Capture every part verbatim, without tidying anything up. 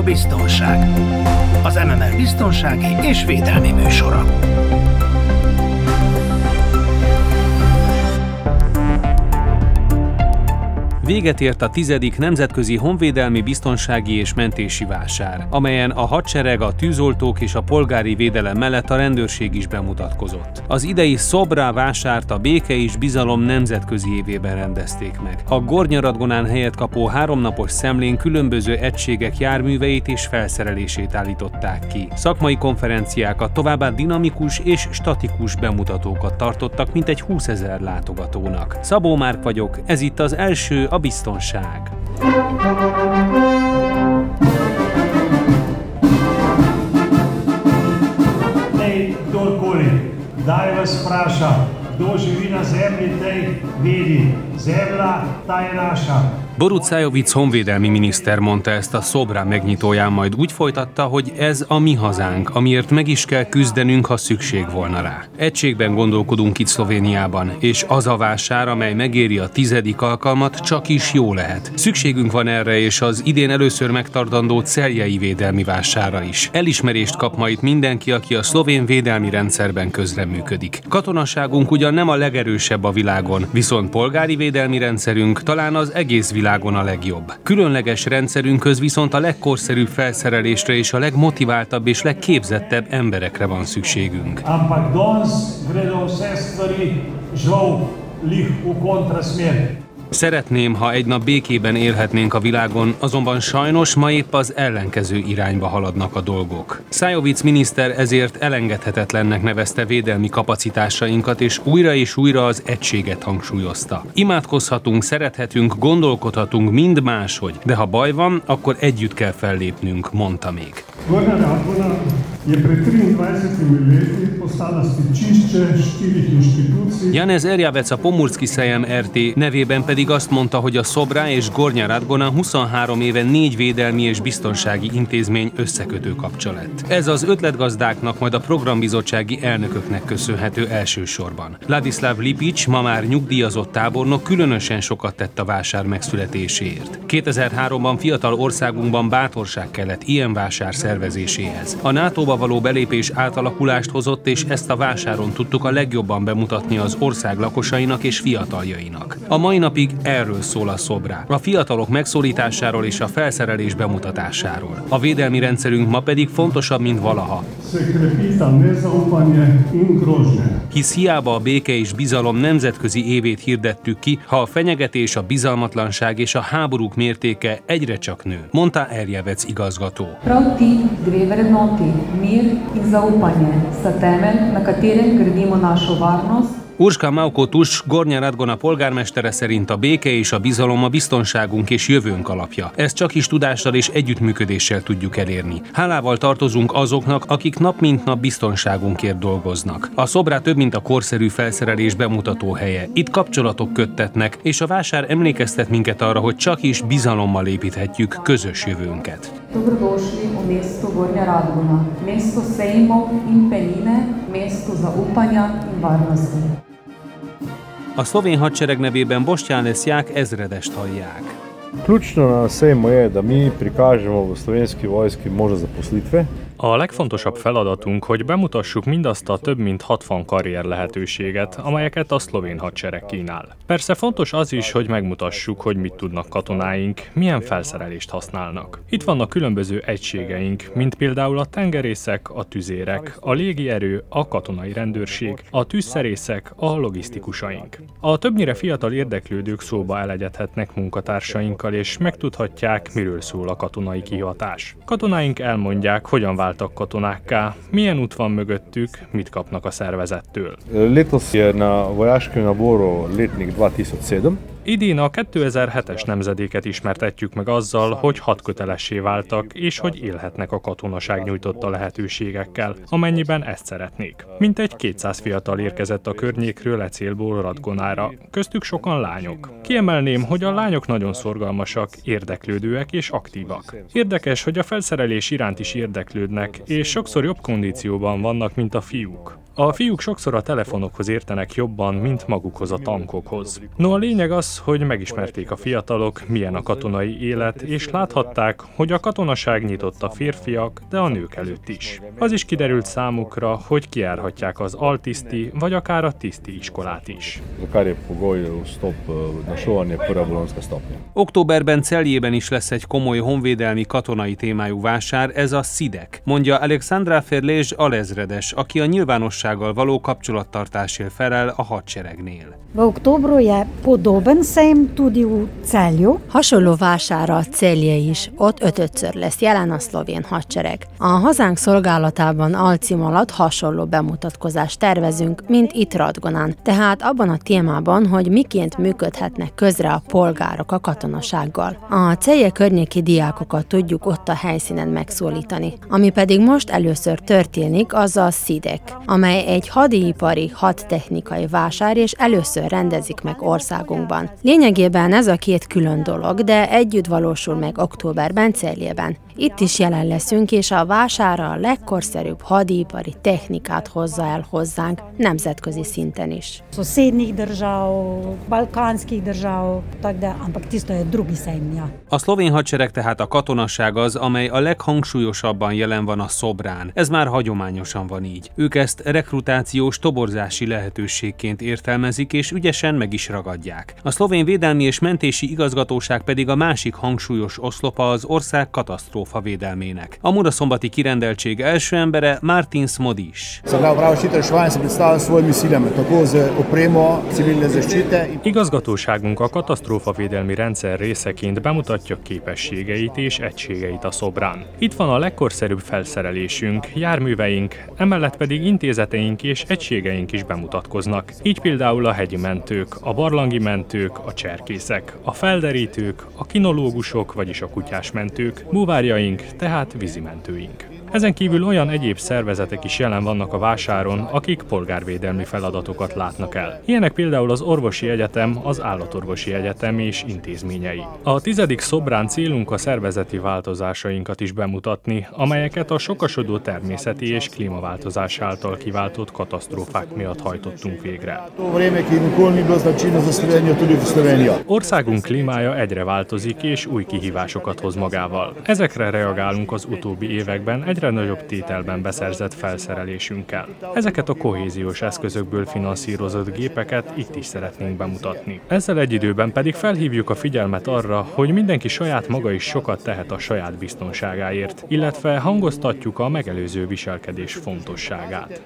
Biztonság. Az em em er biztonsági és védelmi műsora. Véget ért a tizedik nemzetközi honvédelmi biztonsági és mentési vásár, amelyen a hadsereg, a tűzoltók és a polgári védelem mellett a rendőrség is bemutatkozott. Az idei Szobra vásárt a béke és bizalom nemzetközi évében rendezték meg. A Gornja-Radgonán helyet kapó háromnapos szemlén különböző egységek járműveit és felszerelését állították ki. Szakmai konferenciákat, továbbá dinamikus és statikus bemutatókat tartottak mintegy húszezer látogatónak. Szabó Márk vagyok, ez itt az első, a biztonság. Tej, kdorkoli, kdaj vas vpraša, kdo živi na zemlji, tej vedi, zemlja, ta je naša. Borut Szájovic honvédelmi miniszter mondta ezt a Szobra megnyitóján, majd úgy folytatta, hogy ez a mi hazánk, amiért meg is kell küzdenünk, ha szükség volna rá. Egységben gondolkodunk itt Szlovéniában, és az a vásár, amely megéri a tizedik alkalmat, csak is jó lehet. Szükségünk van erre, és az idén először megtartandó celjei védelmi vásárra is. Elismerést kap majd mindenki, aki a szlovén védelmi rendszerben közreműködik. Katonaságunk ugyan nem a legerősebb a világon, viszont polgári védelmi rendszerünk talán az egész világon a legjobb. Különleges rendszerünkhöz viszont a legkorszerűbb felszerelésre és a legmotiváltabb és legképzettebb emberekre van szükségünk. Ampak danes gredo vse stvari žal lih v kontrasmer. Szeretném, ha egy nap békében élhetnénk a világon, azonban sajnos ma épp az ellenkező irányba haladnak a dolgok. Szájovic miniszter ezért elengedhetetlennek nevezte védelmi kapacitásainkat, és újra és újra az egységet hangsúlyozta. Imádkozhatunk, szerethetünk, gondolkodhatunk mind máshogy, de ha baj van, akkor együtt kell fellépnünk, mondta még. Gornja-Radgona je pred triindvajsetimi leti postala stičišče štirih inštitucij. Janez Erjavec, a Pomurski Sejem er té nevében pedig azt mondta, hogy a Szobra és Gornja-Radgona huszonhárom éve négy védelmi és biztonsági intézmény összekötő kapcsolat. Ez az ötletgazdáknak, majd a programbizottsági elnököknek köszönhető elsősorban. Ladislav Lipics, ma már nyugdíjazott tábornok, különösen sokat tett a vásár megszületéséért. kétezer-háromban fiatal országunkban bátorság kellett ilyen vásár szervezéséhez. A nátóba való belépés átalakulást hozott, és ezt a vásáron tudtuk a legjobban bemutatni az ország lakosainak és fiataljainak. A mai napig erről szól a Szobra, a fiatalok megszólításáról és a felszerelés bemutatásáról. A védelmi rendszerünk ma pedig fontosabb, mint valaha. Hisz hiába a béke és bizalom nemzetközi évét hirdettük ki, ha a fenyegetés, a bizalmatlanság és a háborúk mértéke egyre csak nő, mondta Erjavec igazgató. Dve vrednoti, mir in zaupanje, sta temelj, na katerem gradimo našo varnost. Urška Mauko-Tuš, Gornja-Radgona polgármestere szerint a béke és a bizalom a biztonságunk és jövőnk alapja. Ezt csak is tudással és együttműködéssel tudjuk elérni. Hálával tartozunk azoknak, akik nap mint nap biztonságunkért dolgoznak. A Szobra több, mint a korszerű felszerelés bemutató helye. Itt kapcsolatok köttetnek, és a vásár emlékeztet minket arra, hogy csak is bizalommal építhetjük közös jövőnket. Dobrodošli v mesto Gornja-Radgona, mesto sejmov in penine, mesto zaupanja in varnosti. A szlovén hadsereg nevében Boštjan Lesjak ezredest hallják. Ključno na sejmu je, da mi prikažemo v slovenski vojski možnost zaposlitve. A legfontosabb feladatunk, hogy bemutassuk mindazt a több mint hatvan karrier lehetőséget, amelyeket a szlovén hadsereg kínál. Persze fontos az is, hogy megmutassuk, hogy mit tudnak katonáink, milyen felszerelést használnak. Itt vannak különböző egységeink, mint például a tengerészek, a tüzérek, a légierő, a katonai rendőrség, a tűzszerészek, a logisztikusaink. A többnyire fiatal érdeklődők szóba elegyedhetnek munkatársainkkal, és megtudhatják, miről szól a katonai kihatás. Katonáink elmondják, hogyan váltak katonákká, milyen út van mögöttük, mit kapnak a szervezettől. Letos je na vojaškem naboru letnik kétezer-hét. Idén a kétezer-hetes nemzedéket ismertetjük meg azzal, hogy hadkötelessé váltak, és hogy élhetnek a katonaság nyújtotta lehetőségekkel, amennyiben ezt szeretnék. Mintegy kétszáz fiatal érkezett a környékről e célból Radgonára, köztük sokan lányok. Kiemelném, hogy a lányok nagyon szorgalmasak, érdeklődőek és aktívak. Érdekes, hogy a felszerelés iránt is érdeklődnek, és sokszor jobb kondícióban vannak, mint a fiúk. A fiúk sokszor a telefonokhoz értenek jobban, mint magukhoz a tankokhoz. No, a lényeg az, az, hogy megismerték a fiatalok, milyen a katonai élet, és láthatták, hogy a katonaság nyitott a férfiak, de a nők előtt is. Az is kiderült számukra, hogy kijárhatják az altiszti, vagy akár a tiszti iskolát is. Októberben Celjében is lesz egy komoly honvédelmi katonai témájú vásár, ez a szidek, mondja Aleksandra Ferlés alezredes, aki a nyilvánossággal való kapcsolattartásért felel a hadseregnél. V oktobru je podoben sejem tudi v Celju. Hasonló vására Celje is, ott ötödször lesz jelen a szlovén hadsereg. A hazánk szolgálatában alcím alatt hasonló bemutatkozást tervezünk, mint itt Radgonán, tehát abban a témában, hogy miként működhetnek közre a polgárok a katonasággal. A Celje környéki diákokat tudjuk ott a helyszínen megszólítani. Ami pedig most először történik, az a szidek, amely egy hadipari, hadtechnikai vásár, és először rendezik meg országunkban. Lényegében ez a két külön dolog, de együtt valósul meg októberben Celjében. Itt is jelen leszünk, és a vására a legkorszerűbb hadipari technikát hozza el hozzánk nemzetközi szinten is. Sosednjih držav, balkanskih držav, tako da, ampak tisto je drugi sejem, ja. A szlovén hadsereg tehát a katonaság az, amely a leghangsúlyosabban jelen van a szobrán. Ez már hagyományosan van így. Ők ezt rekrutációs, toborzási lehetőségként értelmezik, és ügyesen meg is ragadják. A szlovén védelmi és mentési igazgatóság pedig a másik hangsúlyos oszlopa az ország katasztrófa védelmének. A muraszombati kirendeltség első embere Martin Smodiš. Igazgatóságunk a katasztrófavédelmi rendszer részeként bemutatja képességeit és egységeit a szobrán. Itt van a legkorszerűbb felszerelésünk, járműveink, emellett pedig intézeteink és egységeink is bemutatkoznak. Így például a hegyi mentők, a barlangi mentők, a cserkészek, a felderítők, a kinológusok, vagyis a kutyásmentők, búvárjaink, tehát vízimentőink. Ezen kívül olyan egyéb szervezetek is jelen vannak a vásáron, akik polgárvédelmi feladatokat látnak el. Ilyenek például az Orvosi Egyetem, az Állatorvosi Egyetem és intézményei. A tizedik szobrán célunk a szervezeti változásainkat is bemutatni, amelyeket a sokasodó természeti és klímaváltozás által kiváltott katasztrófák miatt hajtottunk végre. Országunk klímája egyre változik és új kihívásokat hoz magával. Ezekre reagálunk az utóbbi években egyre nagyobb tételben beszerzett felszerelésünkkel. Ezeket a kohéziós eszközökből finanszírozott gépeket itt is szeretnénk bemutatni. Ezzel egy időben pedig felhívjuk a figyelmet arra, hogy mindenki saját maga is sokat tehet a saját biztonságáért, illetve hangoztatjuk a megelőző viselkedés fontosságát.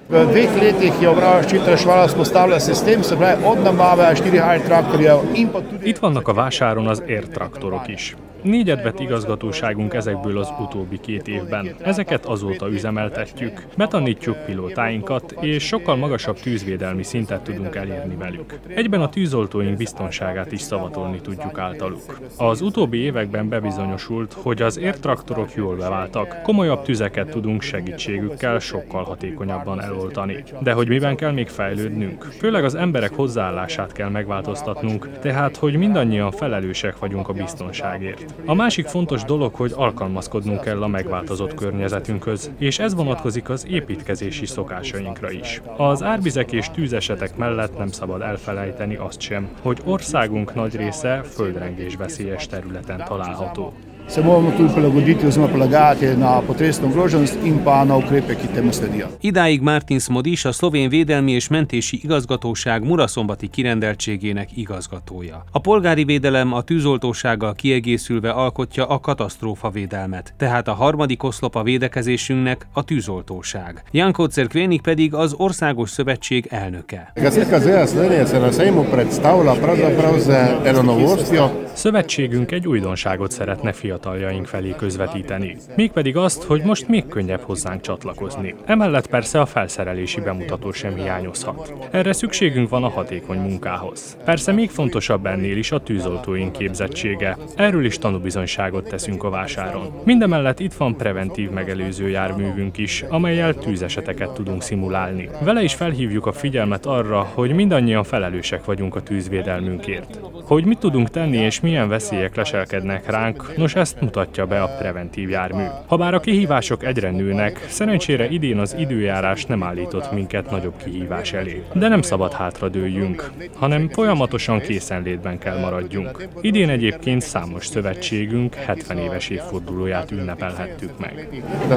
Itt vannak a vásáron az értraktorok is. Négyet vett igazgatóságunk ezekből az utóbbi két évben. Ezeket azóta üzemeltetjük, betanítjuk pilótáinkat, és sokkal magasabb tűzvédelmi szintet tudunk elérni velük. Egyben a tűzoltóink biztonságát is szavatolni tudjuk általuk. Az utóbbi években bebizonyosult, hogy az értraktorok jól beváltak, komolyabb tüzeket tudunk segítségükkel sokkal hatékonyabban eloltani. De hogy miben kell még fejlődnünk? Főleg az emberek hozzáállását kell megváltoztatnunk, tehát hogy mindannyian felelősek vagyunk a biztonságért. A másik fontos dolog, hogy alkalmazkodnunk kell a megváltozott környezetünkhöz, és ez vonatkozik az építkezési szokásainkra is. Az árvizek és tűzesetek mellett nem szabad elfelejteni azt sem, hogy országunk nagy része földrengésveszélyes területen található. Se moramo tudi prilagoditi oziroma prilagajati na potresno ogroženost in pa na ukrepe, ki temu sledijo. Idáig Martin Smodiš, a szlovén védelmi és mentési igazgatóság muraszombati kirendeltségének igazgatója. A polgári védelem a tűzoltósággal kiegészülve alkotja a katasztrófavédelmet, tehát a harmadik oszlop a védekezésünknek a tűzoltóság. Janko Cerkvenik pedig az Országos Szövetség elnöke. Szövetségünk egy újdonságot szeretne fiataljaink felé közvetíteni. Mégpedig azt, hogy most még könnyebb hozzánk csatlakozni. Emellett persze a felszerelési bemutató sem hiányozhat. Erre szükségünk van a hatékony munkához. Persze még fontosabb ennél is a tűzoltóink képzettsége. Erről is tanúbizonyságot teszünk a vásáron. Mindemellett itt van preventív megelőző járművünk is, amellyel tűzeseteket tudunk szimulálni. Vele is felhívjuk a figyelmet arra, hogy mindannyian felelősek vagyunk a tűzvédelmünkért. Hogy mit tudunk tenni és milyen veszélyek leselkednek ránk, nos, ezt mutatja be a preventív jármű. Habár a kihívások egyre nőnek, szerencsére idén az időjárás nem állított minket nagyobb kihívás elé. De nem szabad hátradőljünk, hanem folyamatosan készenlétben kell maradjunk. Idén egyébként számos szövetségünk hetven éves évfordulóját ünnepelhettük meg.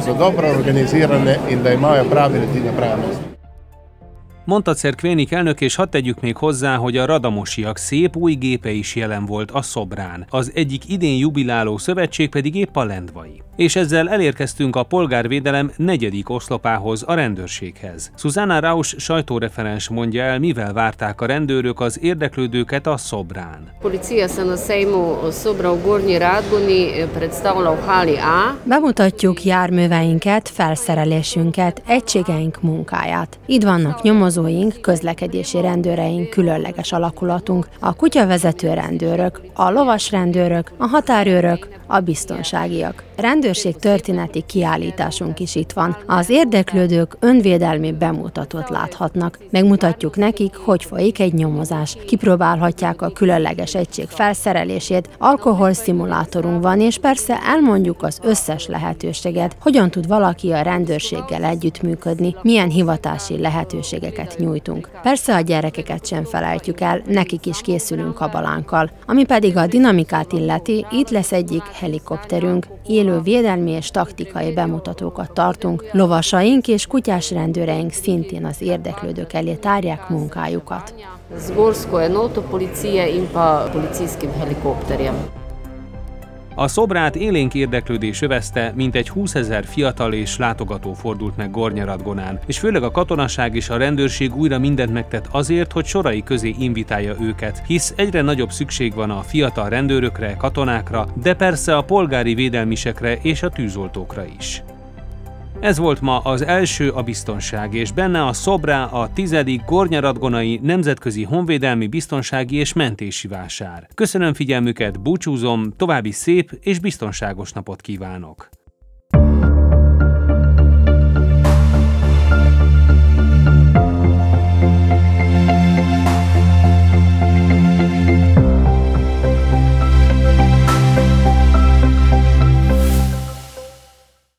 Mondta Cerkvénik elnök, és hadd tegyük még hozzá, hogy a radamosiak szép új gépe is jelen volt a szobrán. Az egyik idén jubiláló szövetség pedig épp a lendvai. És ezzel elérkeztünk a polgárvédelem negyedik oszlopához, a rendőrséghez. Zuzana Rausch sajtóreferens mondja el, mivel várták a rendőrök az érdeklődőket a szobrán. Policija se na sejmu Sobra v Gornji Radgoni predstavlja v hali A. Bemutatjuk járműveinket, felszerelésünket, egységeink munkáját. Itt vannak nyomozóink, közlekedési rendőreink, különleges alakulatunk, a kutyavezető rendőrök, a lovas rendőrök, a határőrök, a biztonságiak. Rendőrség történeti kiállításunk is itt van. Az érdeklődők önvédelmi bemutatót láthatnak. Megmutatjuk nekik, hogy folyik egy nyomozás. Kipróbálhatják a különleges egység felszerelését, alkoholszimulátorunk van, és persze elmondjuk az összes lehetőséget, hogyan tud valaki a rendőrséggel együttműködni, milyen hivatási lehetőségeket nyújtunk. Persze a gyerekeket sem felejtjük el, nekik is készülünk kabalánkkal. Ami pedig a dinamikát illeti, itt lesz egyik helikopterünk, élő védelmi és taktikai bemutatókat tartunk, lovasaink és kutyás rendőreink szintén az érdeklődők elé tárják munkájukat. Zgorsko enoto policije in pa policijskim helikopterjem. A szobrát élénk érdeklődés övezte, mintegy húszezer fiatal és látogató fordult meg Gornja Radgonán, és főleg a katonaság és a rendőrség újra mindent megtett azért, hogy sorai közé invitálja őket, hisz egyre nagyobb szükség van a fiatal rendőrökre, katonákra, de persze a polgári védelmisekre és a tűzoltókra is. Ez volt ma az első a biztonság, és benne a Szobrá, a tizedik gornjaradgonai nemzetközi honvédelmi biztonsági és mentési vásár. Köszönöm figyelmüket, búcsúzom, további szép és biztonságos napot kívánok!